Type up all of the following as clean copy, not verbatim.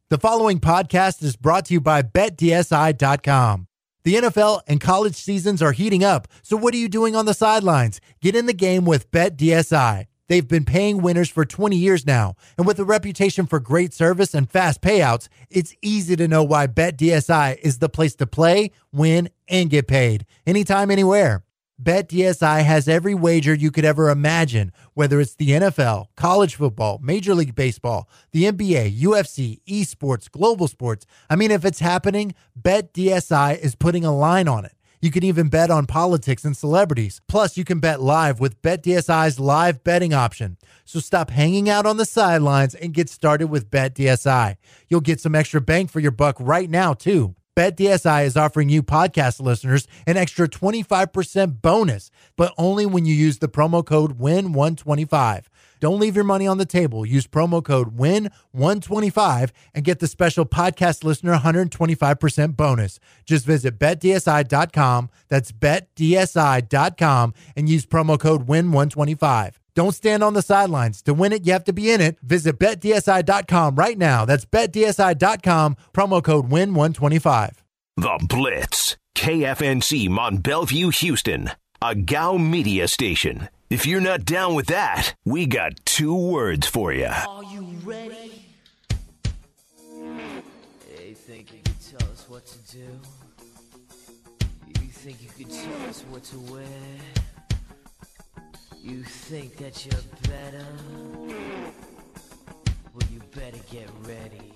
The following podcast is brought to you by BetDSI.com. The NFL and college seasons are heating up, so what are you doing on the sidelines? Get in the game with BetDSI. They've been paying winners for 20 years now, and with a reputation for great service and fast payouts, it's easy to know why BetDSI is the place to play, win, and get paid. Anytime, anywhere. BetDSI has every wager you could ever imagine, whether it's the NFL, college football, Major League Baseball, the NBA, UFC, esports, global sports. I mean, if it's happening, BetDSI is putting a line on it. You can even bet on politics and celebrities. Plus, you can bet live with BetDSI's live betting option. So stop hanging out on the sidelines and get started with BetDSI. You'll get some extra bang for your buck right now, too. BetDSI is offering you podcast listeners an extra 25% bonus, but only when you use the promo code WIN125. Don't leave your money on the table. Use promo code WIN125 and get the special podcast listener 125% bonus. Just visit BetDSI.com. That's BetDSI.com and use promo code WIN125. Don't stand on the sidelines. To win it, you have to be in it. Visit BetDSI.com right now. That's BetDSI.com, promo code WIN125. The Blitz, KFNC Mont Bellevue, Houston, a GOW media station. If you're not down with that, we got two words for you. Are you ready? You think you could tell us what to do? You think you could tell us what to wear? You think that you're better? Well, you better get ready.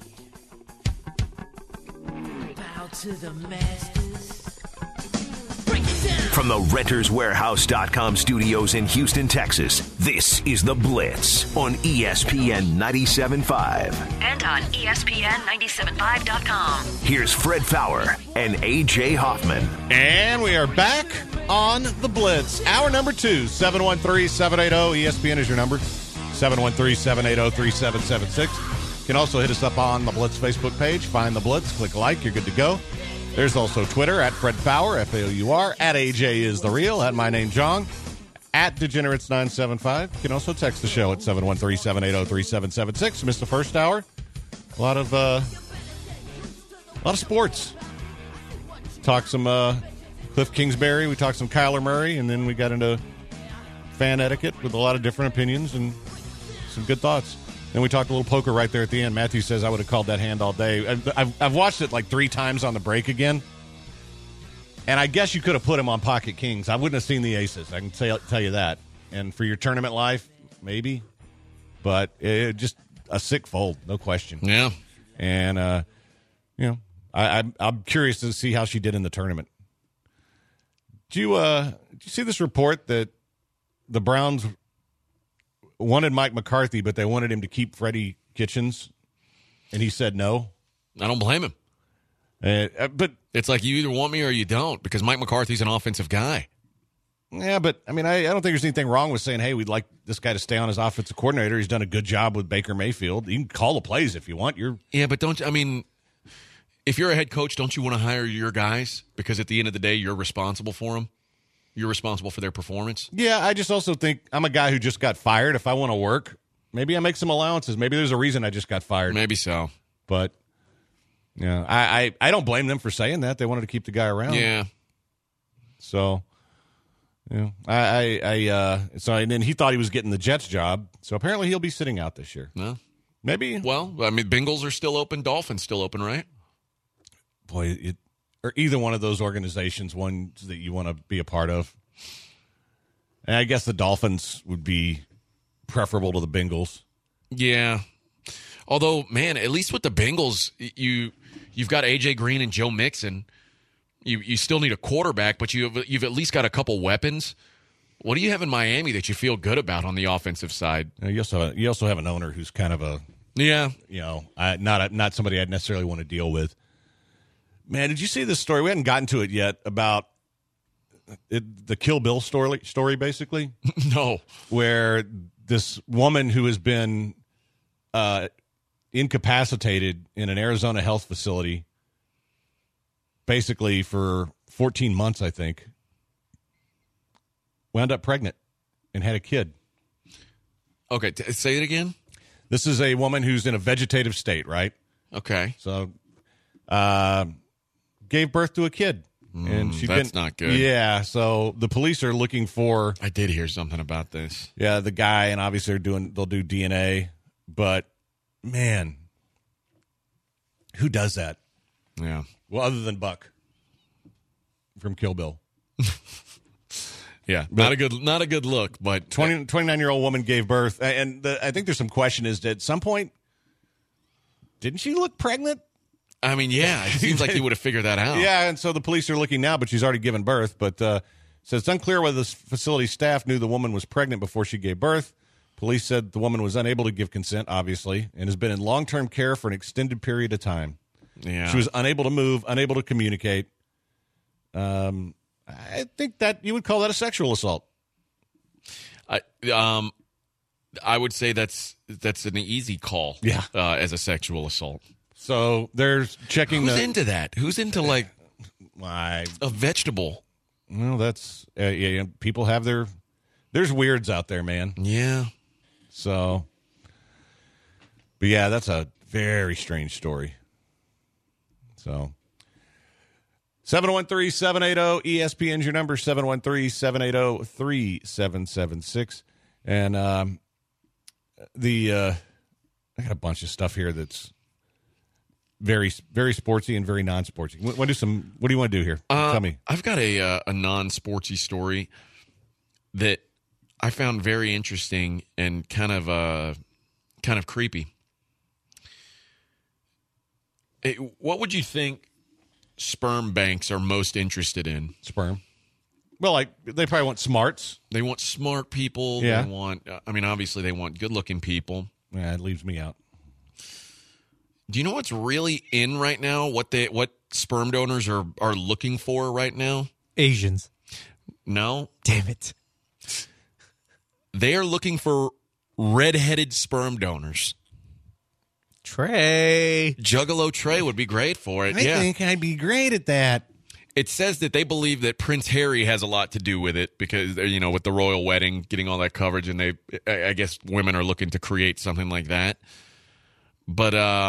Bow to the masters. Break it down. From the RentersWarehouse.com studios in Houston, Texas, this is The Blitz on ESPN 97.5. And on ESPN975.com. Here's Fred Faour and A.J. Hoffman. And we are back on The Blitz. Hour number 2, 713-780. ESPN is your number, 713-780-3776. You can also hit us up on the Blitz Facebook page. Find The Blitz, click like, you're good to go. There's also Twitter, at Fred Faour, F-A-O-U-R, at AJ is the real, at my name, John, at Degenerates975. You can also text the show at 713-780-3776. Missed the first hour. A lot of sports. Talk some Cliff Kingsbury, we talked some Kyler Murray, and then we got into fan etiquette with a lot of different opinions and some good thoughts. Then we talked a little poker right there at the end. Matthew says I would have called that hand all day. I've watched it like 3 times on the break again, and I guess you could have put him on pocket kings. I wouldn't have seen the aces. I can tell you that. And for your tournament life, maybe, but it just a sick fold, no question. Yeah, and I'm curious to see how she did in the tournament. Did you see this report that the Browns wanted Mike McCarthy, but they wanted him to keep Freddie Kitchens, and he said no? I don't blame him. But it's like you either want me or you don't, because Mike McCarthy's an offensive guy. Yeah, but I mean, I don't think there's anything wrong with saying, hey, we'd like this guy to stay on as offensive coordinator. He's done a good job with Baker Mayfield. You can call the plays if you want. Yeah, but if you're a head coach, don't you want to hire your guys? Because at the end of the day, you're responsible for them. You're responsible for their performance. Yeah, I just also think I'm a guy who just got fired. If I want to work, maybe I make some allowances. Maybe there's a reason I just got fired. Maybe so. But, yeah, I don't blame them for saying that. They wanted to keep the guy around. Yeah. So, and then he thought he was getting the Jets job. So apparently he'll be sitting out this year. No. Maybe. Well, Bengals are still open. Dolphins still open, right? Boy, or either one of those organizations, ones that you want to be a part of. And I guess the Dolphins would be preferable to the Bengals. Yeah. Although, man, at least with the Bengals, you've got A.J. Green and Joe Mixon. You still need a quarterback, but you've at least got a couple weapons. What do you have in Miami that you feel good about on the offensive side? You also have an owner who's kind of not somebody I'd necessarily want to deal with. Man, did you see this story? We hadn't gotten to it yet about the Kill Bill story, basically. No. Where this woman who has been incapacitated in an Arizona health facility basically for 14 months, I think, wound up pregnant and had a kid. Okay, say it again. This is a woman who's in a vegetative state, right? Okay. So, gave birth to a kid. And she that's didn't. not good. Yeah, so the police are looking for I did hear something about this. the guy, and obviously they'll do DNA, but man, who does that? Yeah. Well, other than Buck from Kill Bill. Yeah. Not a good look, but 29-year-old woman gave birth, and I think there's some question is that at some point, didn't she look pregnant? I mean, yeah, it seems like he would have figured that out. Yeah, and so the police are looking now, but she's already given birth. But says it's unclear whether the facility staff knew the woman was pregnant before she gave birth. Police said the woman was unable to give consent, obviously, and has been in long-term care for an extended period of time. Yeah. She was unable to move, unable to communicate. I think that you would call that a sexual assault. I would say that's an easy call. Yeah. As a sexual assault. So there's checking Who's into that? Who's into like a vegetable? Well, that's people have there's weirds out there, man. Yeah. So, but yeah, that's a very strange story. So, 713-780-ESPN's your number, 713-780-3776. And I got a bunch of stuff here that's very, very sportsy and very non-sportsy. What do you want to do here? Tell me. I've got a non-sportsy story that I found very interesting and kind of creepy. What would you think sperm banks are most interested in? Sperm. Well, they probably want smarts. They want smart people. Yeah. They want. Obviously, they want good-looking people. Yeah, it leaves me out. Do you know what's really in right now? What sperm donors are looking for right now? Asians. No. Damn it. They are looking for red-headed sperm donors. Trey. Juggalo Trey would be great for it. I think I'd be great at that. It says that they believe that Prince Harry has a lot to do with it because, with the royal wedding, getting all that coverage, and I guess women are looking to create something like that. But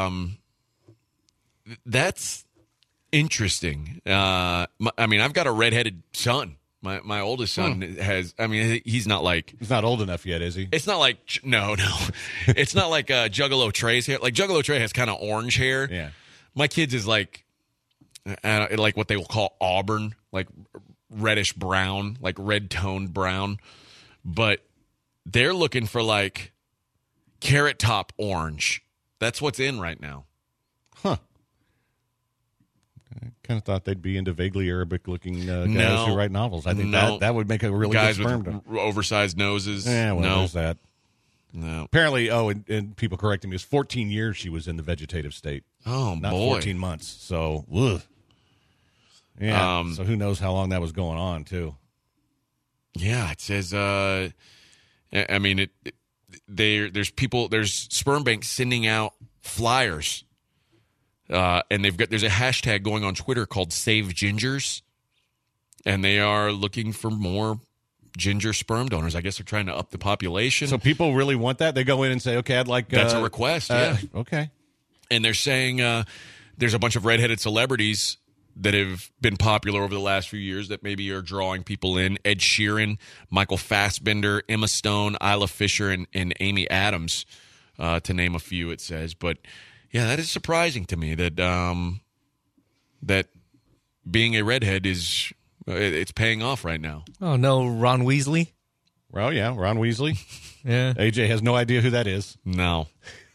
that's interesting. I've got a redheaded son. My oldest son has. He's not like. He's not old enough yet, is he? It's not like no. It's not like Juggalo Trey's hair. Like Juggalo Trey has kind of orange hair. Yeah. My kid's is like what they will call auburn, like reddish brown, like red toned brown. But they're looking for like carrot top orange. That's what's in right now. Huh. I kind of thought they'd be into vaguely Arabic-looking guys who write novels. I think that would make a really guys good sperm with oversized noses. Yeah, well, no. there's that. No. Apparently, and people correcting me, it was 14 years she was in the vegetative state. Oh, not boy. 14 months. So, ugh. Yeah. So who knows how long that was going on, too. Yeah, it says. There's sperm banks sending out flyers, and there's a hashtag going on Twitter called Save Gingers, and they are looking for more ginger sperm donors. I guess they're trying to up the population. So people really want that? They go in and say, okay, I'd like... That's a request, yeah. Okay. And they're saying there's a bunch of redheaded celebrities that have been popular over the last few years that maybe are drawing people in. Ed Sheeran, Michael Fassbender, Emma Stone, Isla Fisher, and Amy Adams, to name a few, it says. But, yeah, that is surprising to me that that being a redhead is it's paying off right now. Oh, no, Ron Weasley? Well, yeah, Ron Weasley. Yeah. AJ has no idea who that is. No.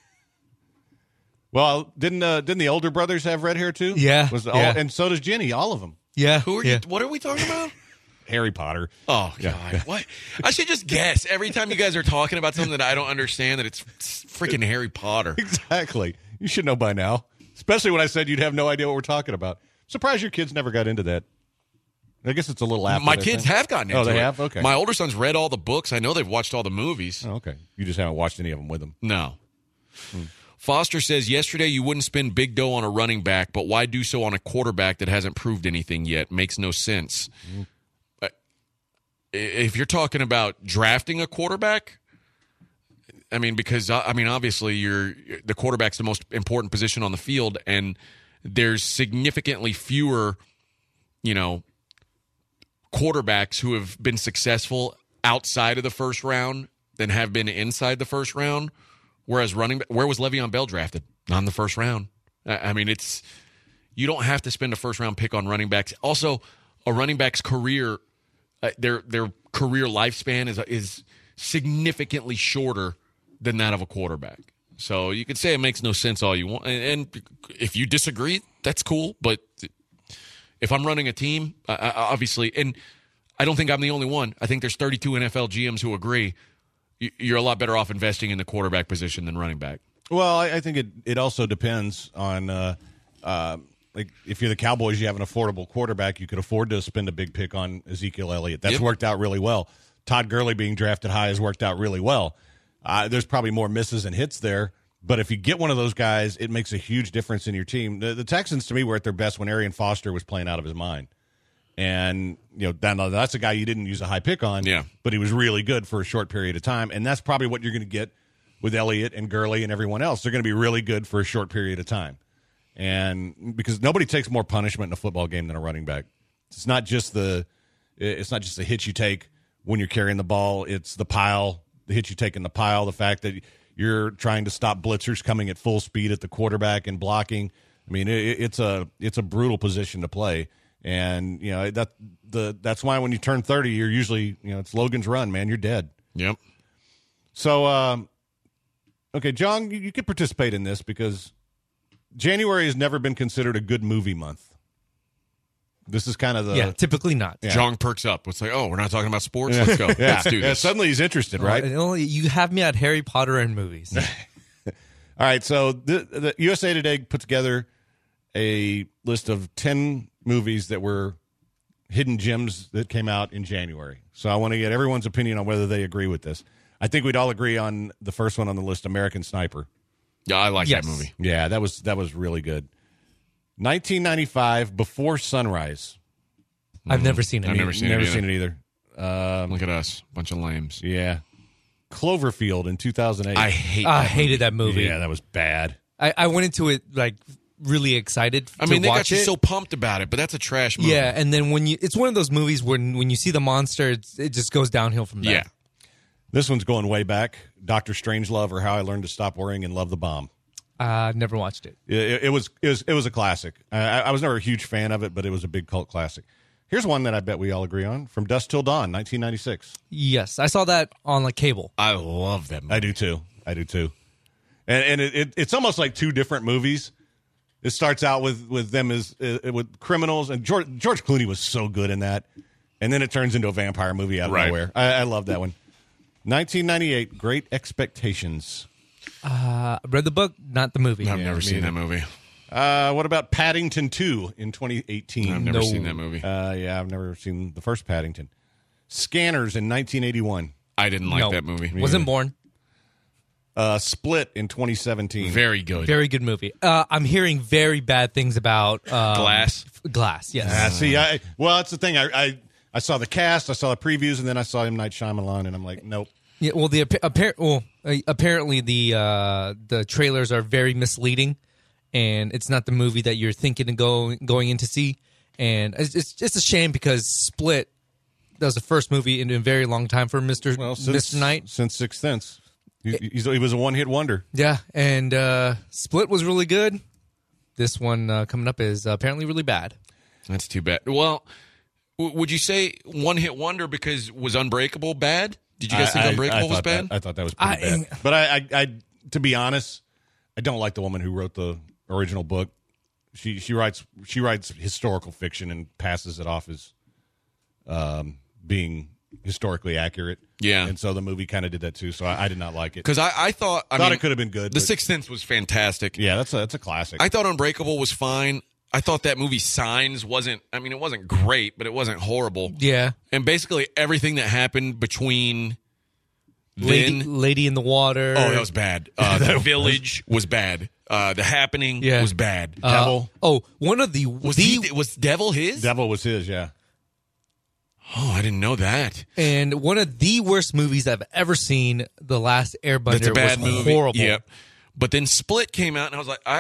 Well, didn't the older brothers have red hair too? Yeah, and so does Jenny. All of them. Yeah. Who are you? What are we talking about? Harry Potter. Oh God! Yeah. What? I should just guess every time you guys are talking about something that I don't understand that it's freaking Harry Potter. Exactly. You should know by now. Especially when I said you'd have no idea what we're talking about. Surprised your kids never got into that. I guess it's a little after. My kids have gotten into it. Oh, they have? Okay. My older son's read all the books. I know they've watched all the movies. Oh, okay. You just haven't watched any of them with them. No. Foster says, yesterday you wouldn't spend big dough on a running back, but why do so on a quarterback that hasn't proved anything yet? Makes no sense. If you're talking about drafting a quarterback, I mean, because obviously the quarterback's the most important position on the field, and there's significantly fewer, quarterbacks who have been successful outside of the first round than have been inside the first round. Whereas where was Le'Veon Bell drafted? Not in the first round. I mean, you don't have to spend a first round pick on running backs. Also, a running back's career, their career lifespan is significantly shorter than that of a quarterback. So you could say it makes no sense all you want. And if you disagree, that's cool. But if I'm running a team, obviously, and I don't think I'm the only one. I think there's 32 NFL GMs who agree you're a lot better off investing in the quarterback position than running back. Well, I think it also depends on like if you're the Cowboys, you have an affordable quarterback, you could afford to spend a big pick on Ezekiel Elliott. That's worked out really well. Todd Gurley being drafted high has worked out really well. There's probably more misses and hits there, but if you get one of those guys, it makes a huge difference in your team. The Texans, to me, were at their best when Arian Foster was playing out of his mind. And, that's a guy you didn't use a high pick on, but he was really good for a short period of time. And that's probably what you're going to get with Elliott and Gurley and everyone else. They're going to be really good for a short period of time. And because nobody takes more punishment in a football game than a running back. It's not just the hit you take when you're carrying the ball. It's the hit you take in the pile, the fact that you're trying to stop blitzers coming at full speed at the quarterback and blocking. I mean, it's a brutal position to play. And, that's why when you turn 30, you're usually, it's Logan's Run, man. You're dead. Yep. So, okay, John, you could participate in this because January has never been considered a good movie month. This is kind of the... Yeah, typically not. Yeah. John perks up. It's like, we're not talking about sports? Let's go. Let's do this. Suddenly he's interested, right? You have me at Harry Potter and movies. All right, so the USA Today put together a list of 10 movies that were hidden gems that came out in January. So I want to get everyone's opinion on whether they agree with this. I think we'd all agree on the first one on the list, American Sniper. Yeah, I like that movie. Yeah, that was really good. 1995, Before Sunrise. I've never seen it. I've never seen it either. Look at us, bunch of lames. Yeah. Cloverfield in 2008. I hated that movie. Yeah, that was bad. I went into it like really excited to watch it. They got you so pumped about it, but that's a trash movie. Yeah, and then it's one of those movies when you see the monster, it just goes downhill from there. Yeah. This one's going way back. Dr. Strangelove, or How I Learned to Stop Worrying and Love the Bomb. Never watched it. It was a classic. I was never a huge fan of it, but it was a big cult classic. Here's one that I bet we all agree on: From Dusk Till Dawn, 1996. Yes, I saw that on cable. I love that movie. I do too. And it's almost like two different movies. It starts out with them as with criminals, and George Clooney was so good in that, and then it turns into a vampire movie out of nowhere. I love that one. 1998, Great Expectations. Read the book, not the movie. I've never seen that movie. What about Paddington 2 in 2018? I've never seen that movie. Yeah, I've never seen the first Paddington. Scanners in 1981. I didn't like that movie. Wasn't born. Split in 2017. Very good. Very good movie. I'm hearing very bad things about Glass. Glass, yes. See, that's the thing. I saw the cast, I saw the previews, and then I saw M. Night Shyamalan, and I'm like, nope. Yeah, well, apparently the trailers are very misleading, and it's not the movie that you're thinking of going in to see. And it's just a shame because Split, that was the first movie in a very long time for Mr. Knight. Since Sixth Sense. He was a one-hit wonder. Yeah, and Split was really good. This one coming up is apparently really bad. That's too bad. Well, would you say one-hit wonder because was Unbreakable bad? Did you guys think Unbreakable was bad? I thought that was pretty bad. But I, to be honest, I don't like the woman who wrote the original book. She writes historical fiction and passes it off as being historically accurate. Yeah. And so the movie kind of did that too. So I did not like it. Because I thought it could have been good. The Sixth Sense was fantastic. Yeah, that's a classic. I thought Unbreakable was fine. I thought that movie Signs wasn't great, but it wasn't horrible. Yeah. And basically everything that happened between Lady in the Water. Oh, that was bad. The Village was bad. The Happening was bad. Devil. One of the was Devil his? Devil was his, yeah. Oh, I didn't know that. And one of the worst movies I've ever seen, The Last Airbender, It's a bad was movie. horrible. Yep. But then Split came out, and I was like,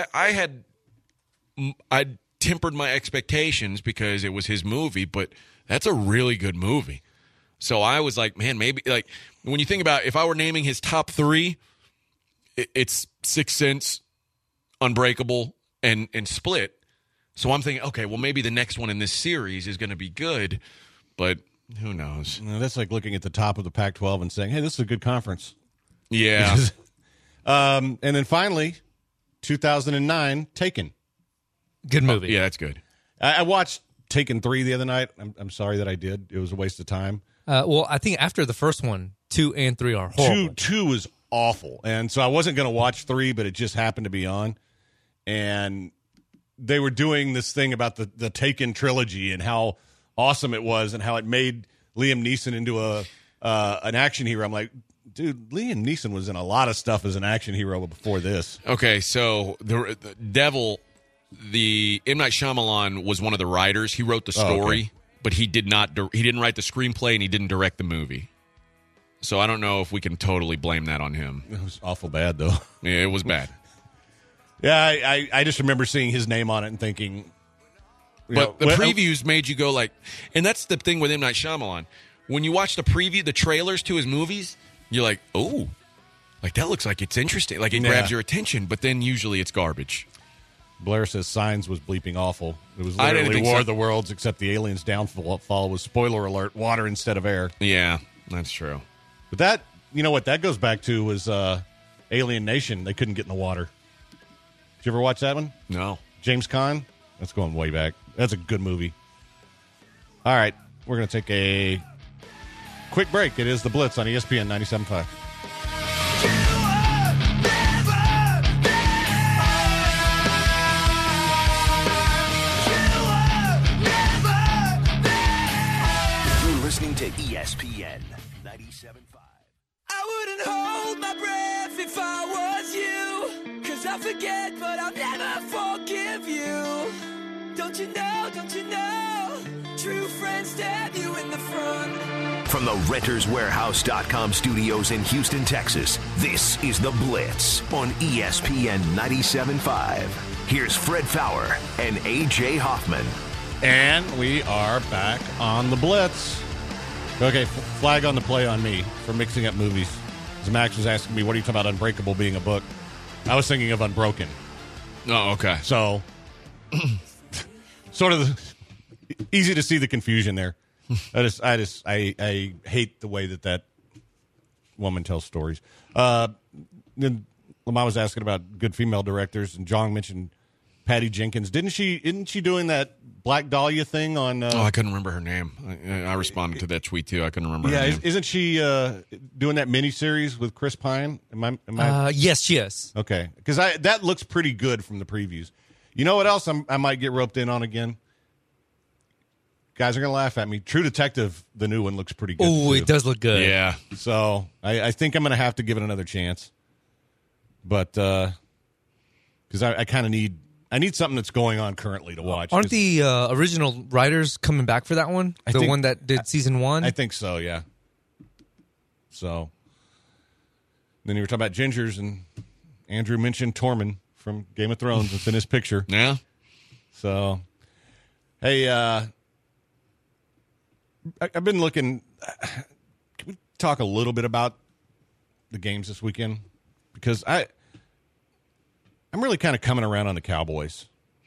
I tempered my expectations because it was his movie, but that's a really good movie. So I was like, man, maybe like when you think about if I were naming his top 3, it's Sixth Sense, Unbreakable, and Split. So I'm thinking, okay, well maybe the next one in this series is going to be good, but who knows? That's like looking at the top of the Pac-12 and saying, hey, this is a good conference. Yeah. And then finally, 2009, Taken. Good movie. Yeah, that's good. I watched Taken 3 the other night. I'm sorry that I did. It was a waste of time. Well, I think after the first one, 2 and 3 are horrible. Two was awful. And so I wasn't going to watch 3, but it just happened to be on. And they were doing this thing about the Taken trilogy and how awesome it was and how it made Liam Neeson into an action hero. I'm like, dude, Liam Neeson was in a lot of stuff as an action hero before this. Okay, so the Devil, the M. Night Shyamalan was one of the writers. He wrote the story, okay. but he didn't write the screenplay and he didn't direct the movie. So I don't know if we can totally blame that on him. It was awful bad, though. Yeah, it was bad. Yeah, I just remember seeing his name on it and thinking. But the previews made you go like, and that's the thing with M. Night Shyamalan. When you watch the trailers to his movies, you're like, oh, like that looks like it's interesting. Like it grabs your attention, but then usually it's garbage. Blair says Signs was bleeping awful. It was I didn't literally think War so. of the Worlds, except the aliens' downfall was, spoiler alert, water instead of air. Yeah, that's true. But that, you know what that goes back to was Alien Nation. They couldn't get in the water. Did you ever watch that one? No. James Caan? That's going way back. That's a good movie. All right, we're going to take a quick break. It is The Blitz on ESPN 97.5. You're listening to ESPN 97.5. I wouldn't hold my breath if I was you. 'Cause I forget, but I'll never forgive you. Don't you know? True friends stab you in the front. From the RentersWarehouse.com studios in Houston, Texas, this is The Blitz on ESPN 97.5. Here's Fred Fowler and A.J. Hoffman. And we are back on The Blitz. Okay, flag on the play on me for mixing up movies. As Max was asking me, what are you talking about Unbreakable being a book? I was thinking of Unbroken. Oh, okay. So, sort of easy to see the confusion there. I hate the way that woman tells stories. Then Lamar was asking about good female directors, and Jong mentioned Patty Jenkins. Isn't she doing that Black Dahlia thing on? I couldn't remember her name. I responded to that tweet too. I couldn't remember. her name. Isn't she doing that miniseries with Chris Pine? Am I? Yes, she is. Okay, because that looks pretty good from the previews. You know what else I might get roped in on again? Guys are gonna laugh at me. True Detective, the new one, looks pretty good. Oh, too. it does look good. Yeah. So I think I'm gonna have to give it another chance. But because I kind of need something that's going on currently to watch. Aren't the original writers coming back for that one? I The think- one that did season 1? I think so, yeah. So then you were talking about gingers, and Andrew mentioned Tormund from Game of Thrones. It's in his picture. Yeah. So, hey, I've been looking. Can we talk a little bit about the games this weekend? Because I'm really kind of coming around on the Cowboys.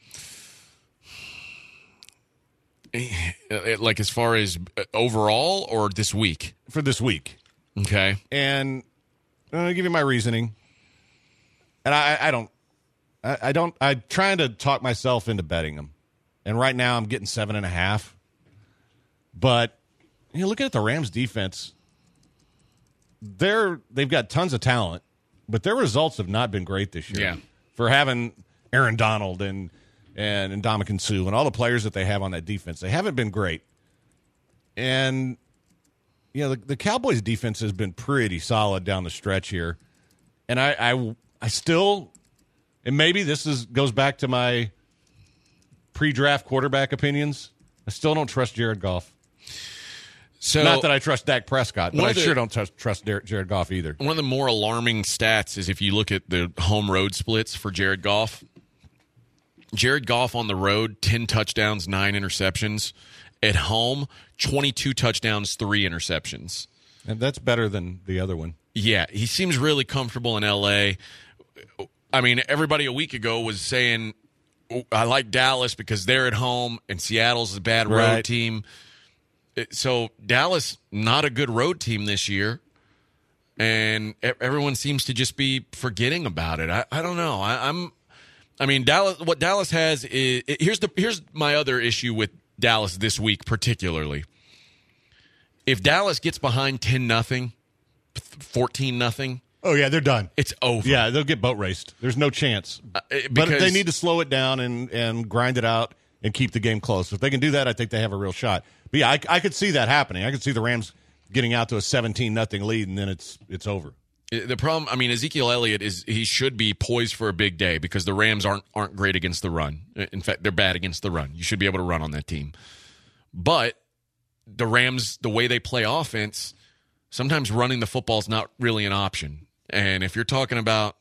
Like as far as overall or this week? For this week. Okay. And I'm going to give you my reasoning. And I'm trying to talk myself into betting them. And right now I'm getting 7.5. But looking at the Rams defense, they've got tons of talent, but their results have not been great this year. Yeah. For having Aaron Donald and Ndamukong Suh and all the players that they have on that defense, they haven't been great. And the Cowboys defense has been pretty solid down the stretch here. And I still, and maybe this goes back to my pre-draft quarterback opinions, I still don't trust Jared Goff. So, not that I trust Dak Prescott, but one I of the- sure don't trust Jared Goff either. one of the more alarming stats is if you look at the home road splits for Jared Goff. Jared Goff on the road, 10 touchdowns, 9 interceptions. At home, 22 touchdowns, 3 interceptions. And that's better than the other one. Yeah, he seems really comfortable in L.A. I mean, everybody a week ago was saying, I like Dallas because they're at home and Seattle's a bad road Right. team. So Dallas, not a good road team this year. And everyone seems to just be forgetting about it. I don't know. I mean, Dallas. What Dallas has is here's my other issue with Dallas this week, particularly. If Dallas gets behind 10-0, 14-0, Oh, yeah, they're done. it's over. Yeah, they'll get boat raced. There's no chance. But because- they need to slow it down and grind it out and keep the game close. If they can do that, I think they have a real shot. But yeah, I could see that happening. I could see the Rams getting out to a 17-0 lead, and then it's over. The problem, I mean, Ezekiel Elliott he should be poised for a big day because the Rams aren't great against the run. In fact, they're bad against the run. You should be able to run on that team. But the Rams, the way they play offense, sometimes running the football is not really an option. And if you're talking about,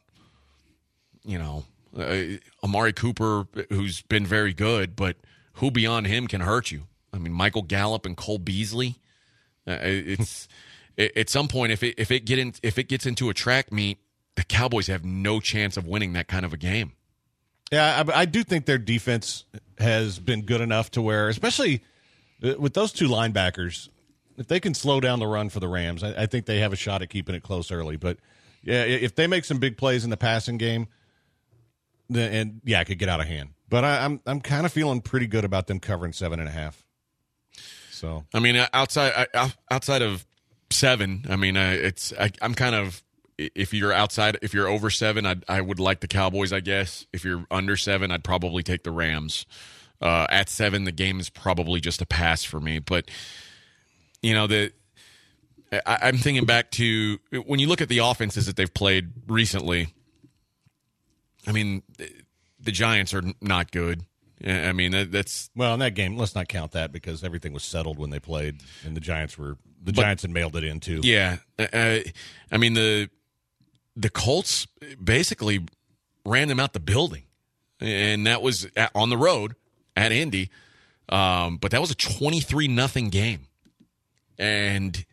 Amari Cooper, who's been very good, but who beyond him can hurt you? I mean, Michael Gallup and Cole Beasley. It's at some point if it gets into a track meet, the Cowboys have no chance of winning that kind of a game. Yeah, I do think their defense has been good enough to where, especially with those two linebackers, if they can slow down the run for the Rams, I think they have a shot at keeping it close early. But yeah, if they make some big plays in the passing game, then it could get out of hand. But I'm kind of feeling pretty good about them covering 7.5. So I mean, outside of 7, I mean, I'm kind of, if you're over 7, I would like the Cowboys, I guess. If you're under 7, I'd probably take the Rams. At 7, the game is probably just a pass for me. But I'm thinking back to when you look at the offenses that they've played recently. I mean, the Giants are not good. I mean, that's well in that game. Let's not count that because everything was settled when they played, and the Giants had mailed it in too. Yeah, I mean the Colts basically ran them out the building, and that was on the road at Indy. But that was a 23-0 game, and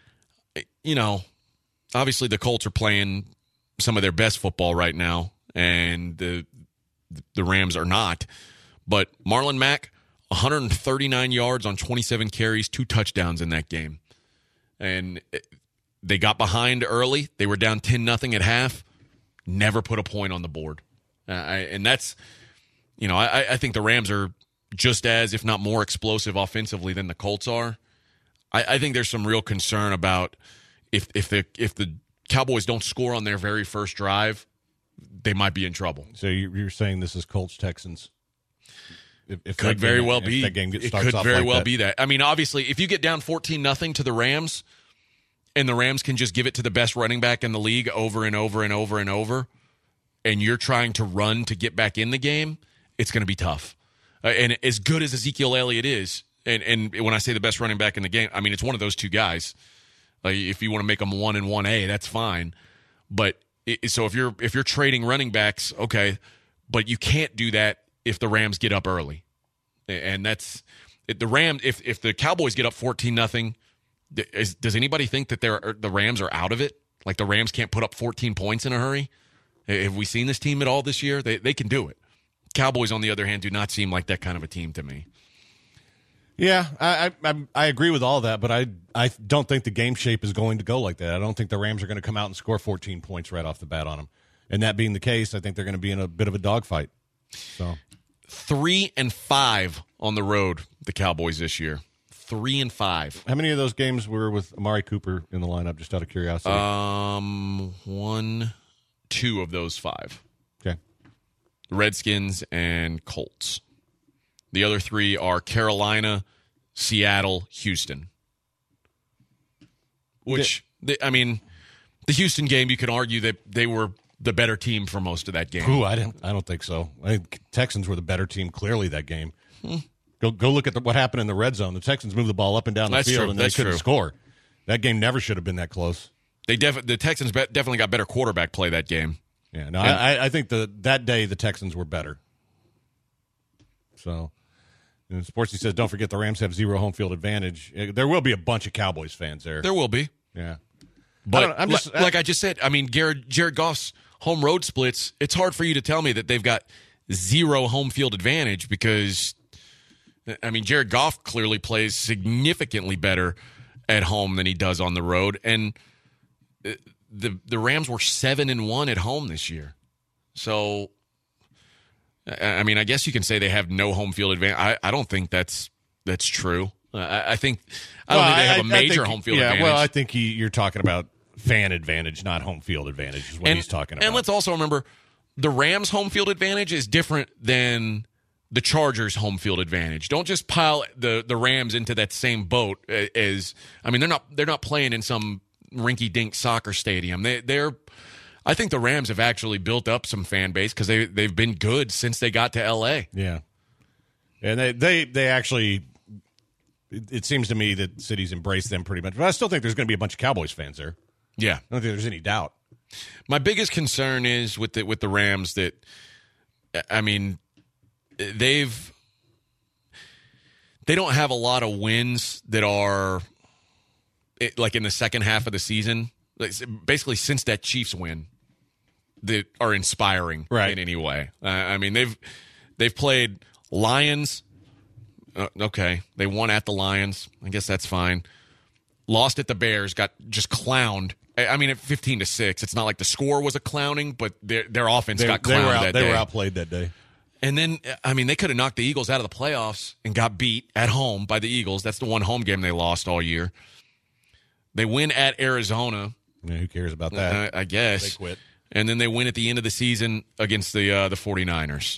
obviously the Colts are playing some of their best football right now, and the Rams are not. But Marlon Mack, 139 yards on 27 carries, 2 touchdowns in that game. And they got behind early. They were down 10-0 at half. Never put a point on the board. And that's, I think the Rams are just as, if not more, explosive offensively than the Colts are. I think there's some real concern about if the Cowboys don't score on their very first drive, they might be in trouble. So you're saying this is Colts Texans? If Could very well be. That game It starts could off very like well that. be that. I mean, obviously, if you get down 14-0 to the Rams, and the Rams can just give it to the best running back in the league over and over and over and over, and you're trying to run to get back in the game, it's going to be tough. And as good as Ezekiel Elliott is, and when I say the best running back in the game, I mean it's one of those two guys. Like if you want to make them 1 and 1A, that's fine. But so if you're trading running backs, okay, but you can't do that if the Rams get up early, and that's the Rams. If the Cowboys get up 14-0, does anybody think that the Rams are out of it? Like the Rams can't put up 14 points in a hurry? Have we seen this team at all this year? They can do it. Cowboys, on the other hand, do not seem like that kind of a team to me. Yeah, I agree with all that, but I don't think the game shape is going to go like that. I don't think the Rams are going to come out and score 14 points right off the bat on them. And that being the case, I think they're going to be in a bit of a dogfight. So 3-5 on the road, the Cowboys this year. 3-5. how many of those games were with Amari Cooper in the lineup, just out of curiosity? 1, 2 of those 5. Okay. Redskins and Colts. The other 3 are Carolina, Seattle, Houston. Which, the Houston game, you could argue that they were the better team for most of that game. Ooh, I don't think so. I think Texans were the better team clearly that game. Go look at what happened in the red zone. The Texans moved the ball up and down the That's field, true. and they That's couldn't true. score. That game never should have been that close. The Texans definitely got better quarterback play that game. Yeah, no, I think that day the Texans were better. So, and Sportsy says, don't forget the Rams have 0 home field advantage. There will be a bunch of Cowboys fans there. There will be. Yeah. But like I just said, I mean, Jared Goff's home road splits, it's hard for you to tell me that they've got 0 home field advantage because, I mean, Jared Goff clearly plays significantly better at home than he does on the road. And the Rams were 7-1 at home this year. So, I mean, I guess you can say they have no home field advantage. I don't think that's true. I don't think they have a major home field advantage. Well, I think you're talking about fan advantage, not home field advantage is what he's talking about. And let's also remember, the Rams' home field advantage is different than the Chargers' home field advantage. Don't just pile the Rams into that same boat as, I mean, they're not playing in some rinky-dink soccer stadium. I think the Rams have actually built up some fan base because they've been good since they got to L.A. Yeah. And they actually, it seems to me that cities embrace them pretty much. But I still think there's going to be a bunch of Cowboys fans there. Yeah. I don't think there's any doubt. My biggest concern is with the Rams that, I mean, they don't have a lot of wins that are like in the second half of the season, like basically since that Chiefs win, that are inspiring in any way. I mean, they've played Lions. Okay, they won at the Lions. I guess that's fine. Lost at the Bears. Got just clowned. I mean, at 15-6. It's not like the score was a clowning, but their offense got clowned that day. They were outplayed that day. And then, I mean, they could have knocked the Eagles out of the playoffs and got beat at home by the Eagles. That's the one home game they lost all year. They win at Arizona. Yeah, who cares about that? I guess. They quit. And then they win at the end of the season against the 49ers.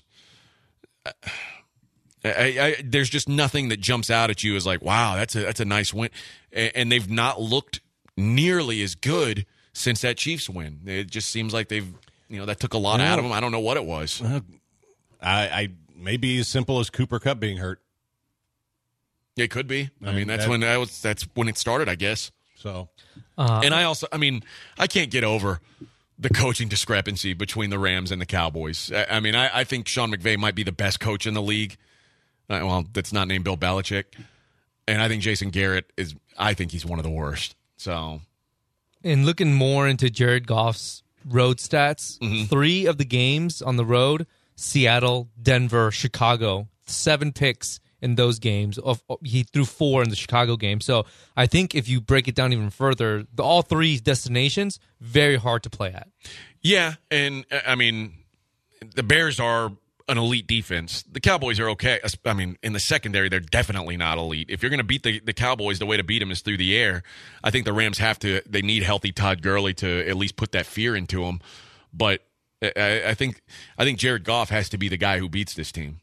There's just nothing that jumps out at you as like, wow, that's a nice win. And they've not looked nearly as good since that Chiefs win. It just seems like that took a lot out of them. I don't know what it was. I maybe as simple as Cooper Kupp being hurt. It could be. I mean, that's when it started, I guess. So, and I can't get over the coaching discrepancy between the Rams and the Cowboys. I mean, I think Sean McVay might be the best coach in the league. Well, that's not named Bill Belichick. And I think Jason Garrett I think he's one of the worst. So, and looking more into Jared Goff's road stats, 3 of the games on the road, Seattle, Denver, Chicago, 7 picks in those games. He threw 4 in the Chicago game. So I think if you break it down even further, all 3 destinations, very hard to play at. Yeah, and I mean, the Bears are an elite defense. The Cowboys are okay. I mean, in the secondary, they're definitely not elite. If you're going to beat the Cowboys, the way to beat them is through the air. I think the Rams they need healthy Todd Gurley to at least put that fear into them. But I think Jared Goff has to be the guy who beats this team.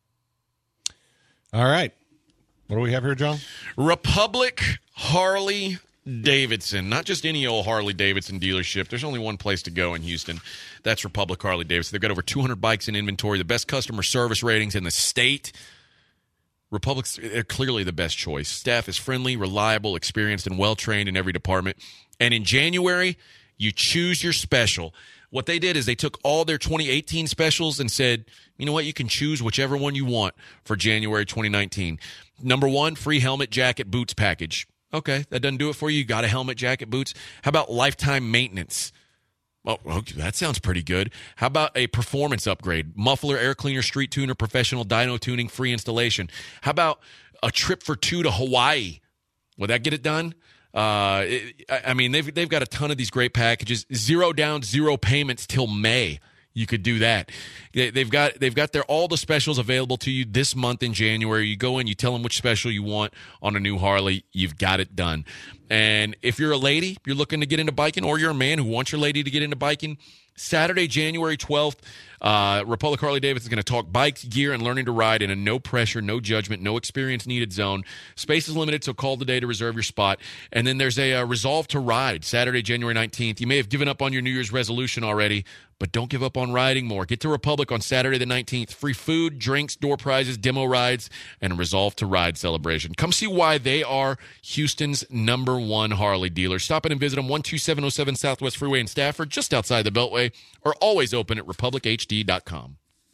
All right. What do we have here, John? Republic Harley Davidson. Not just any old Harley Davidson dealership. There's only one place to go in Houston. That's Republic Harley Davidson. They've got over 200 bikes in inventory, the best customer service ratings in the state. Republic's clearly the best choice. Staff is friendly, reliable, experienced, and well-trained in every department. And in January, you choose your special. What they did is they took all their 2018 specials and said, you know what, you can choose whichever one you want for January 2019. Number 1, free helmet, jacket, boots package. Okay, that doesn't do it for you. You got a helmet, jacket, boots. How about lifetime maintenance? Oh, okay, that sounds pretty good. How about a performance upgrade? Muffler, air cleaner, street tuner, professional dyno tuning, free installation. How about a trip for 2 to Hawaii? Would that get it done? I mean, they've got a ton of these great packages. 0 down, 0 payments till May. You could do that. They've got all the specials available to you this month in January. You go in, you tell them which special you want on a new Harley. You've got it done. And if you're a lady, you're looking to get into biking, or you're a man who wants your lady to get into biking, Saturday, January 12th, Republic Harley Davidson is going to talk bikes, gear, and learning to ride in a no pressure, no judgment, no experience needed zone. Space is limited, so call today to reserve your spot. And then there's a Resolve to Ride, Saturday, January 19th. You may have given up on your New Year's resolution already, but don't give up on riding more. Get to Republic on Saturday the 19th. Free food, drinks, door prizes, demo rides, and a Resolve to Ride celebration. Come see why they are Houston's #1 Harley dealer. Stop in and visit them, 12707 Southwest Freeway in Stafford, just outside the Beltway, or always open at republichd.com.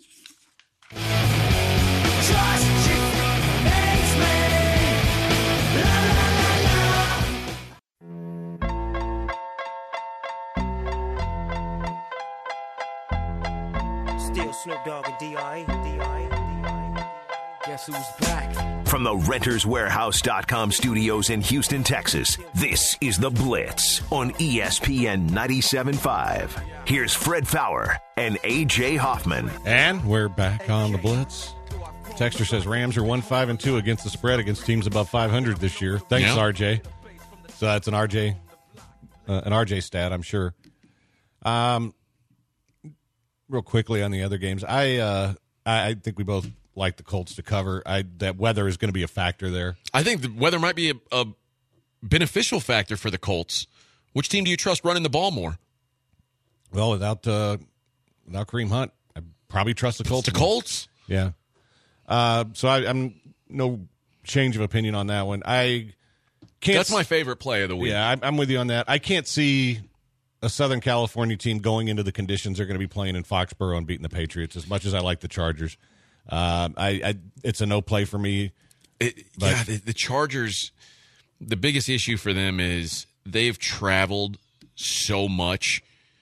Trust you makes me la la la. Still Snoop Dogg and D.I. Guess who's back? From the renterswarehouse.com studios in Houston, Texas, this is The Blitz on ESPN 97.5. Here's Fred Fowler and A.J. Hoffman. And we're back on the Blitz. Texter says Rams are 1-5-2 against the spread against teams above 500 this year. Thanks, Yeah. RJ. So that's an RJ stat, I'm sure. Real quickly on the other games, I think we both like the Colts to cover. That weather is going to be a factor there. I think the weather might be a beneficial factor for the Colts. Which team do you trust running the ball more? Well, without Kareem Hunt, I probably trust the Colts. The Colts? Yeah. So I'm no change of opinion on that one. I can't. That's my favorite play of the week. Yeah, I'm with you on that. I can't see a Southern California team going into the conditions they're going to be playing in Foxborough and beating the Patriots. As much as I like the Chargers, it's a no play for me. The Chargers. The biggest issue for them is they've traveled so much.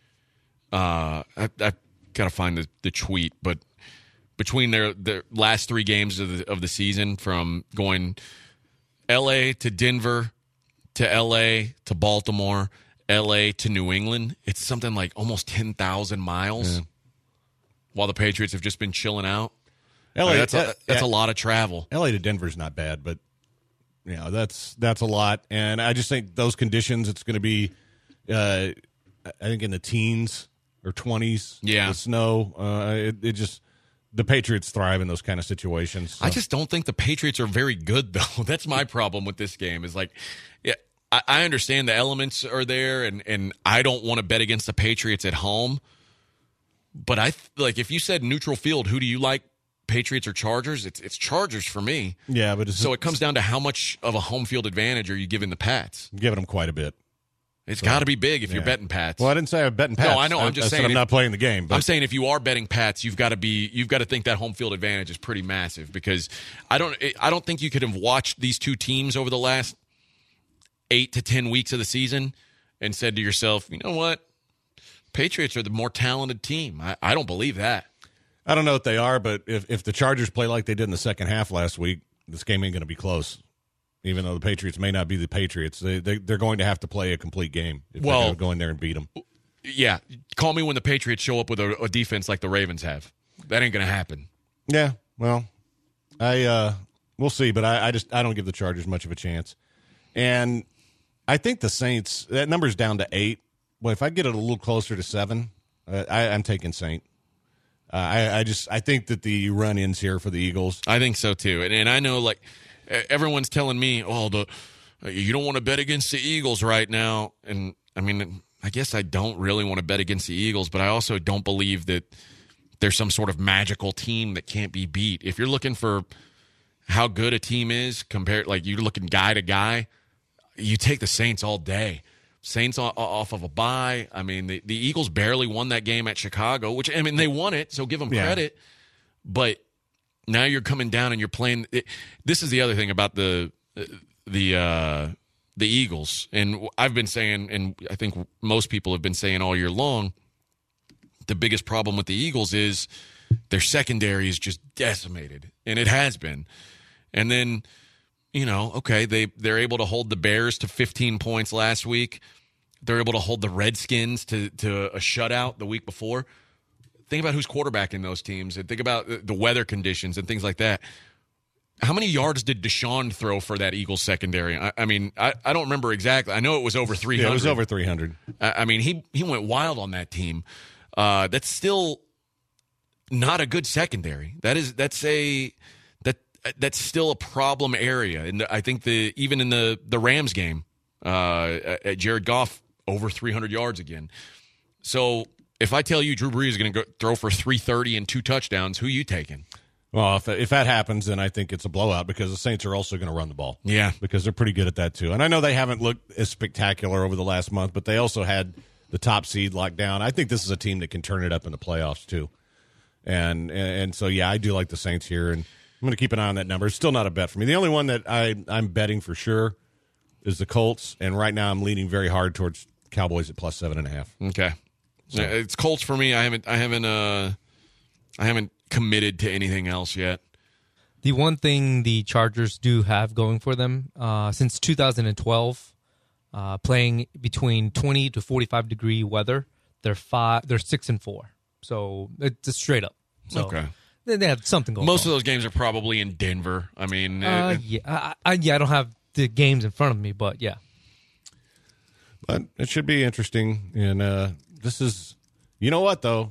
I've got to find the tweet, but between their last 3 games of the season, from going L.A. to Denver to L.A. to Baltimore, L.A. to New England, it's something like almost 10,000 miles. Yeah. While the Patriots have just been chilling out. LA, that's a lot of travel. L.A. to Denver's not bad, but that's a lot. And I just think those conditions, it's going to be, I think in the teens or 20s. Yeah, the snow. The Patriots thrive in those kind of situations. So. I just don't think the Patriots are very good, though. That's my problem with this game. Is like, yeah, I understand the elements are there, and I don't want to bet against the Patriots at home. But if you said neutral field, who do you like, Patriots or Chargers? It's Chargers for me. Yeah, but so it comes down to how much of a home field advantage are you giving the Pats? I'm giving them quite a bit. It's got to be big if you're betting Pats. Well, I didn't say I'm betting Pats. No, I know. I'm just saying I'm not playing the game. But. I'm saying if you are betting Pats, you've got to think that home field advantage is pretty massive, because I don't think you could have watched these two teams over the last 8 to 10 weeks of the season and said to yourself, you know what, Patriots are the more talented team. I don't believe that. I don't know what they are, but if the Chargers play like they did in the second half last week, this game ain't going to be close. Even though the Patriots may not be the Patriots, they're going to have to play a complete game if they're going to go in there and beat them. Yeah, call me when the Patriots show up with a defense like the Ravens have. That ain't going to happen. Yeah, well, we'll see, but I don't give the Chargers much of a chance. And I think the Saints, that number's down to 8. Well, if I get it a little closer to 7, I'm taking Saint. I think that the run ends here for the Eagles. I think so too, and I know everyone's telling me, you don't want to bet against the Eagles right now. And I mean, I guess I don't really want to bet against the Eagles, but I also don't believe that there's some sort of magical team that can't be beat. If you're looking for how good a team is compared, you're looking guy to guy, you take the Saints all day. Saints off of a bye. I mean, the Eagles barely won that game at Chicago, which, I mean, they won it, so give them credit. But now you're coming down and you're playing. This is the other thing about the Eagles, and I've been saying, and I think most people have been saying all year long, the biggest problem with the Eagles is their secondary is just decimated, and it has been. And then, they're able to hold the Bears to 15 points last week. They're able to hold the Redskins to a shutout the week before. Think about who's quarterbacking those teams, and think about the weather conditions and things like that. How many yards did Deshaun throw for that Eagles secondary? I mean, I don't remember exactly. I know it was over 300. Yeah, it was over 300. I mean, he went wild on that team. That's still not a good secondary. That's still a problem area. And I think even in the Rams game, Jared Goff over 300 yards again. So if I tell you Drew Brees is going to go throw for 330 and 2 touchdowns, who are you taking? Well, if that happens, then I think it's a blowout because the Saints are also going to run the ball. Yeah. Because they're pretty good at that, too. And I know they haven't looked as spectacular over the last month, but they also had the top seed locked down. I think this is a team that can turn it up in the playoffs, too. And so, yeah, I do like the Saints here, and I'm going to keep an eye on that number. It's still not a bet for me. The only one that I'm betting for sure is the Colts, and right now I'm leaning very hard towards Cowboys at plus 7.5. Okay. So. It's Colts for me. I haven't committed to anything else yet. The one thing the Chargers do have going for them since 2012, playing between 20 to 45 degree weather, they're 6-4. So it's straight up. So okay. They have something going on. Most of those games are probably in Denver. I mean, yeah, I don't have the games in front of me, but yeah. But it should be interesting. And this is, you know what, though?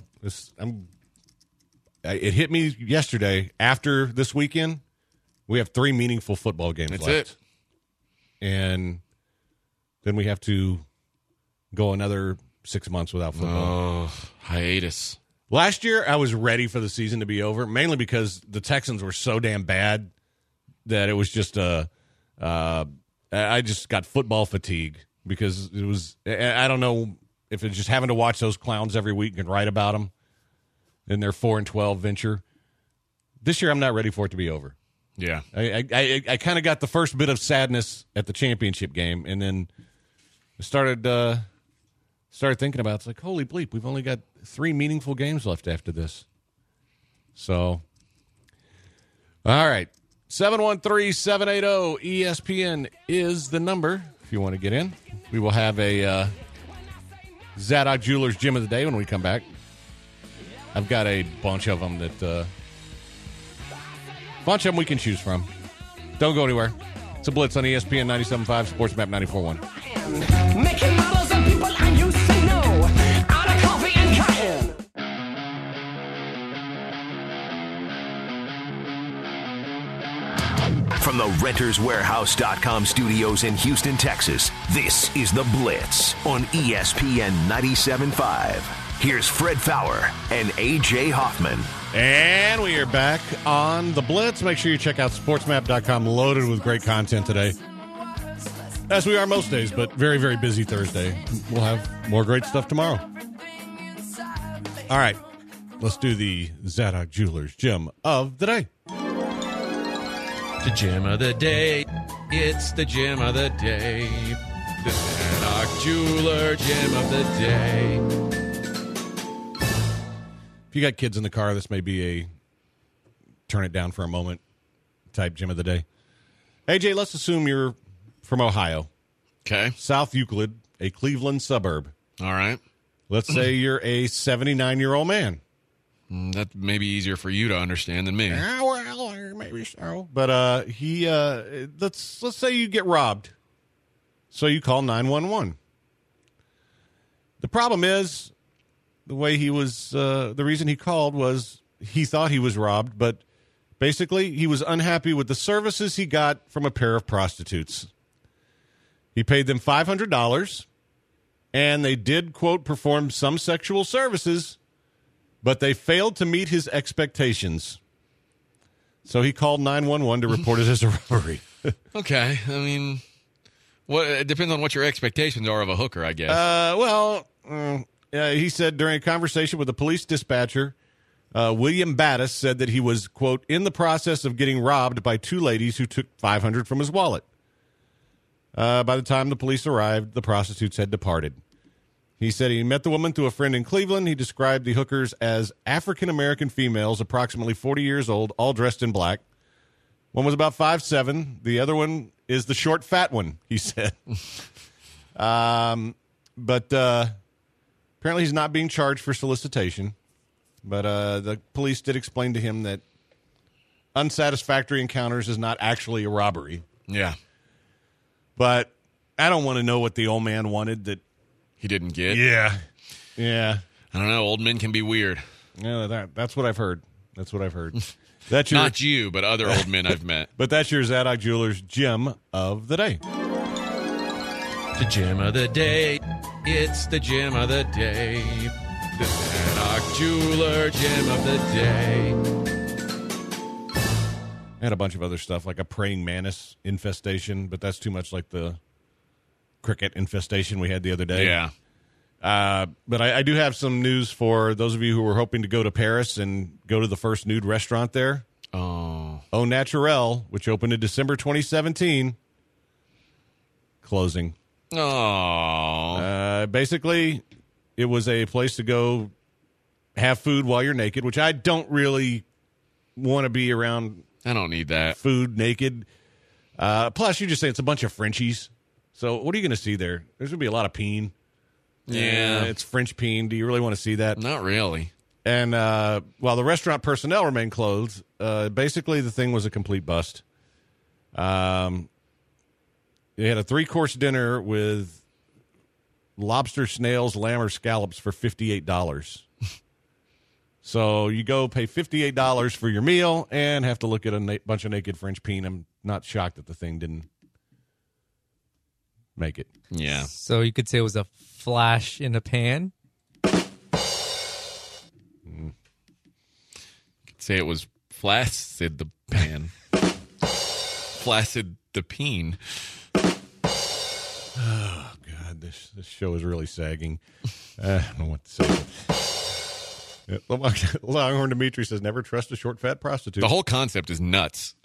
It hit me yesterday. After this weekend, we have 3 meaningful football games That's left. it. And then we have to go another 6 months without football. Oh, hiatus. Last year, I was ready for the season to be over, mainly because the Texans were so damn bad that it was just I just got football fatigue because it was, I don't know if it's just having to watch those clowns every week and write about them in their 4-12 venture. This year, I'm not ready for it to be over. Yeah. I kind of got the first bit of sadness at the championship game, and then started thinking about it's like, holy bleep, we've only got 3 meaningful games left after this. So, all right. 713-780-ESPN is the number if you want to get in. We will have a Zadok Jewelers Gym of the Day when we come back. I've got a bunch of them we can choose from. Don't go anywhere. It's a Blitz on ESPN 97.5, Sports Map 94.1. Making models of people I used to know. Out of coffee and cotton. From the RentersWarehouse.com studios in Houston, Texas, this is The Blitz on ESPN 97.5. Here's Fred Faour and A.J. Hoffman. And we are back on The Blitz. Make sure you check out sportsmap.com, loaded with great content today. As we are most days, but very, very busy Thursday. We'll have more great stuff tomorrow. All right, let's do the Zadok Jewelers Gym of the Day. The Gym of the Day. It's the Gym of the Day. The Zadok Jeweler Gym of the Day. If you got kids in the car, this may be a turn it down for a moment type Gym of the Day. AJ, let's assume you're from Ohio. Okay. South Euclid, a Cleveland suburb. All right. Let's say you're a 79-year-old man. That may be easier for you to understand than me. Well, maybe so. But let's say you get robbed. So you call 911. The problem is the way he was, the reason he called was he thought he was robbed, but basically he was unhappy with the services he got from a pair of prostitutes. He paid them $500, and they did, quote, perform some sexual services, but they failed to meet his expectations. So he called 911 to report it as a robbery. Okay. I mean, it depends on what your expectations are of a hooker, I guess. He said during a conversation with a police dispatcher, William Battis said that he was, quote, in the process of getting robbed by 2 ladies who took $500 from his wallet. By the time the police arrived, the prostitutes had departed. He said he met the woman through a friend in Cleveland. He described the hookers as African-American females, approximately 40 years old, all dressed in black. One was about 5'7". The other one is the short, fat one, he said. But apparently he's not being charged for solicitation. But the police did explain to him that unsatisfactory encounters is not actually a robbery. Yeah. But I don't want to know what the old man wanted that He didn't get. Yeah. I don't know. Old men can be weird. Yeah, that's what I've heard. That's what I've heard. That's your, Not you, but other old men I've met. But that's your Zadok Jewelers gem of the day. The gem of the day. It's the gem of the day. The Zadok Jeweler gem of the day. I had a bunch of other stuff, like a praying mantis infestation, but that's too much like the cricket infestation we had the other day. Yeah. But I do have some news for those of you who were hoping to go to Paris and go to the first nude restaurant there. Oh. Au Naturel, which opened in December 2017, closing. Oh. Basically, it was a place to go have food while you're naked, which I don't really want to be around I don't need that. food naked. Plus, you just say it's a bunch of Frenchies. So what are you going to see there? There's going to be a lot of peen. Yeah. It's French peen. Do you really want to see that? Not really. And while the restaurant personnel remained closed, basically the thing was a complete bust. They had a 3-course dinner with lobster, snails, lamb, or scallops for $58. So you go pay $58 for your meal and have to look at a bunch of naked French peen. I'm not shocked that the thing didn't make it. Yeah. So you could say it was a flash in a pan. Say it was flaccid the pan. Flaccid the peen. Oh, God, this show is really sagging. I don't know what to say. Longhorn Dimitri says, never trust a short, fat prostitute. The whole concept is nuts.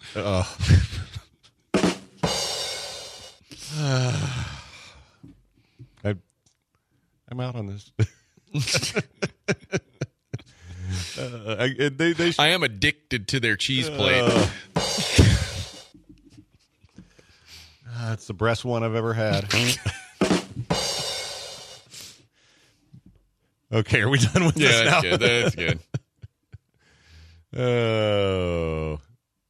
I'm out on this. I am addicted to their cheese plate. It's the best one I've ever had. Okay, are we done with this now? Yeah, that's good. Oh.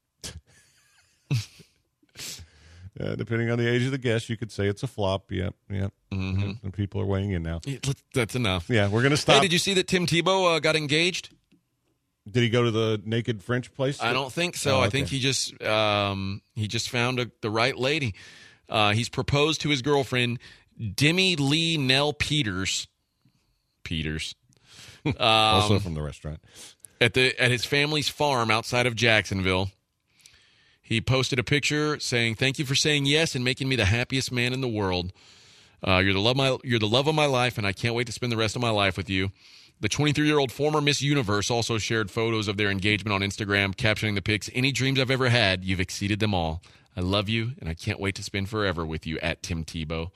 Depending on the age of the guest, you could say it's a flop. Yep. Mm-hmm. And people are weighing in now. That's enough. Yeah, we're going to stop. Hey, did you see that Tim Tebow got engaged? Did he go to the naked French place? I don't think so. Oh, okay. I think he just found the right lady. He's proposed to his girlfriend, Demi Lee Nell Peters. Also from the restaurant. At his family's farm outside of Jacksonville. He posted a picture saying, "Thank you for saying yes and making me the happiest man in the world. You're the love of my life, and I can't wait to spend the rest of my life with you." The 23-year-old former Miss Universe also shared photos of their engagement on Instagram, captioning the pics, "Any dreams I've ever had, you've exceeded them all. I love you, and I can't wait to spend forever with you," at Tim Tebow.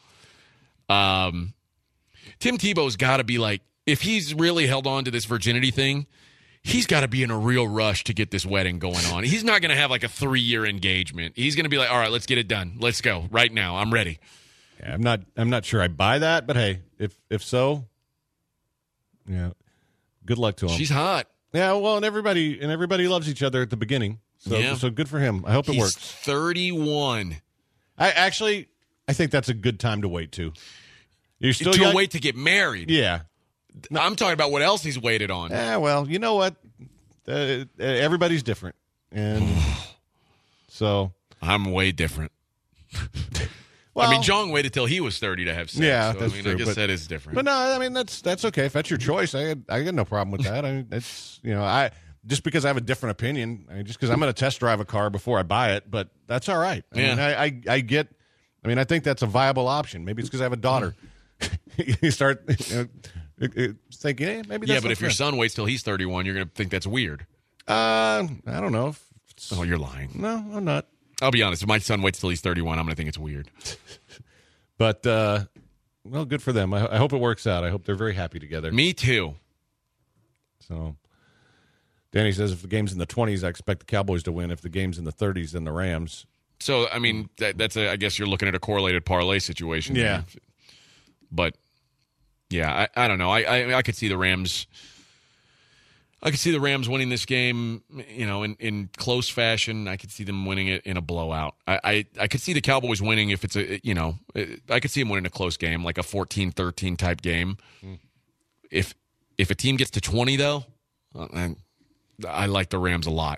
Tim Tebow's got to be like, if he's really held on to this virginity thing, he's got to be in a real rush to get this wedding going on. He's not going to have like a 3-year engagement. He's going to be like, all right, let's get it done. Let's go right now. I'm ready. Yeah, I'm not sure I buy that, but hey, if so, yeah, good luck to him. She's hot. Yeah, well, and everybody loves each other at the beginning. So good for him. I hope it works. 31. I think that's a good time to wait too. You're still to young. wait to get married. Yeah. I'm talking about what else he's waited on. Yeah, well, you know what? Everybody's different. And so I'm way different. well, I mean, Jong waited till he was 30 to have sex. Yeah, so, that's I true, guess but- that is different. But no, I mean that's okay. If that's your choice, I got no problem with that. I mean, it's I just because I have a different opinion, just because I'm going to test drive a car before I buy it, but that's all right. I mean, I get. I mean, I think that's a viable option. Maybe it's because I have a daughter. You start thinking, hey, maybe. That's but if your son waits till he's 31, you're going to think that's weird. I don't know. Oh, you're lying. No, I'm not. I'll be honest. If my son waits till he's 31, I'm going to think it's weird. But well, good for them. I hope it works out. I hope they're very happy together. Me too. So, Danny says if the game's in the 20s, I expect the Cowboys to win. If the game's in the 30s, then the Rams. So, I mean, that's I guess you're looking at a correlated parlay situation. Yeah. But, yeah, I don't know. I could see the Rams. I could see the Rams winning this game, in close fashion. I could see them winning it in a blowout. I could see the Cowboys winning if it's I could see them winning a close game, like a 14-13 type game. If a team gets to 20, though, And I like the Rams a lot.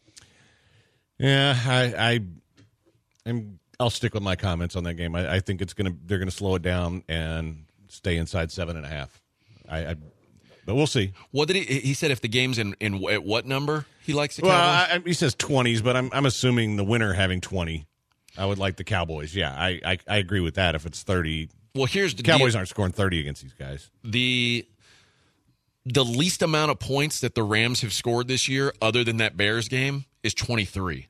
Yeah, I'll stick with my comments on that game. I think they're gonna slow it down and stay inside 7.5. But we'll see. What did he said? If the game's in at what number he likes the Cowboys? Well, he says 20s, but I'm assuming the winner having 20. I would like the Cowboys. Yeah, I agree with that. If it's 30, well, here's the Cowboys aren't scoring 30 against these guys. The least amount of points that the Rams have scored this year, other than that Bears game, is 23.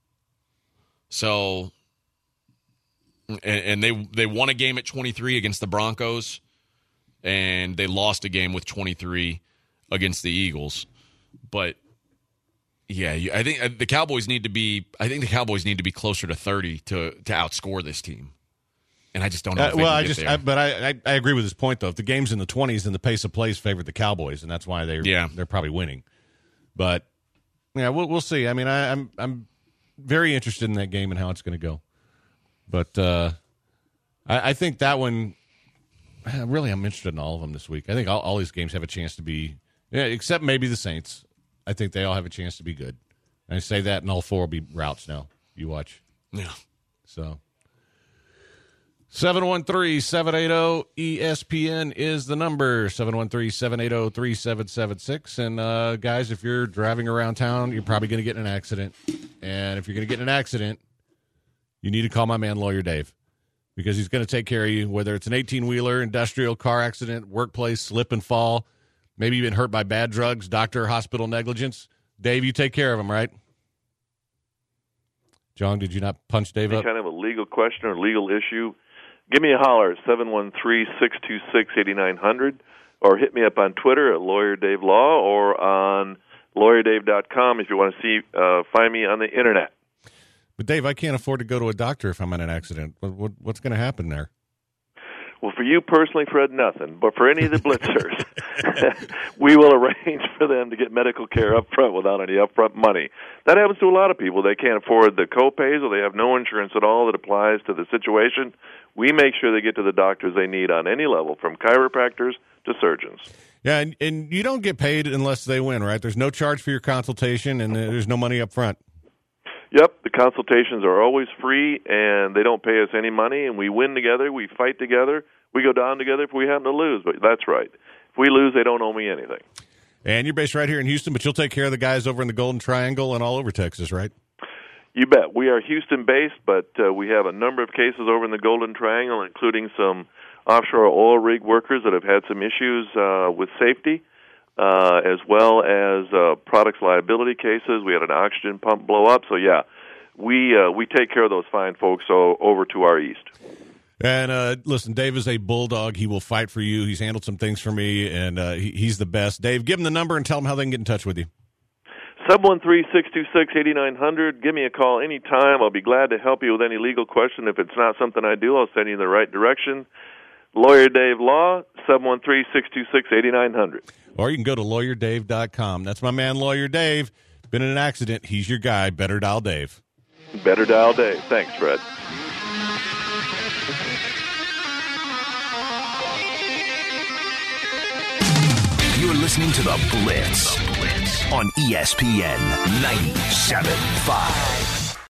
So, and they won a game at 23 against the Broncos, and they lost a game with 23 against the Eagles. But yeah, I think the Cowboys need to be closer to 30 to outscore this team. And I just don't know. I agree with his point though. If the game's in the 20s, then the pace of plays favored the Cowboys, and that's why they're probably winning. But yeah, we'll see. I mean, I'm very interested in that game and how it's going to go. But I think that one. Really, I'm interested in all of them this week. I think all these games have a chance to be, except maybe the Saints. I think they all have a chance to be good. And I say that, and all four will be routes now. You watch. Yeah. So 713-780-ESPN is the number. 713-780-3776. And guys, if you're driving around town, you're probably going to get in an accident. And if you're going to get in an accident, you need to call my man, Lawyer Dave. Because he's going to take care of you, whether it's an 18-wheeler, industrial, car accident, workplace, slip and fall, maybe you've been hurt by bad drugs, doctor or hospital negligence. Dave, you take care of him, right? John, did you not punch Dave up? Kind of a legal question or legal issue, give me a holler at 713-626-8900, or hit me up on Twitter at Lawyer Dave Law, or on LawyerDave.com if you want to find me on the internet. But, Dave, I can't afford to go to a doctor if I'm in an accident. What's going to happen there? Well, for you personally, Fred, nothing. But for any of the blitzers, we will arrange for them to get medical care up front without any upfront money. That happens to a lot of people. They can't afford the co-pays, or they have no insurance at all that applies to the situation. We make sure they get to the doctors they need on any level, from chiropractors to surgeons. Yeah, and you don't get paid unless they win, right? There's no charge for your consultation, and there's no money up front. Yep, the consultations are always free, and they don't pay us any money, and we win together, we fight together, we go down together if we happen to lose. But that's right. If we lose, they don't owe me anything. And you're based right here in Houston, but you'll take care of the guys over in the Golden Triangle and all over Texas, right? You bet. We are Houston-based, but we have a number of cases over in the Golden Triangle, including some offshore oil rig workers that have had some issues with safety. As well as products liability cases. We had an oxygen pump blow up. So, yeah, we take care of those fine folks over to our east. And, listen, Dave is a bulldog. He will fight for you. He's handled some things for me, and he's the best. Dave, give him the number and tell him how they can get in touch with you. 713-626-8900. Give me a call anytime. I'll be glad to help you with any legal question. If it's not something I do, I'll send you in the right direction. Lawyer Dave Law, 713-626-8900. Or you can go to LawyerDave.com. That's my man, Lawyer Dave. Been in an accident. He's your guy. Better dial Dave. Better dial Dave. Thanks, Fred. You're listening to The Blitz on ESPN 97.5.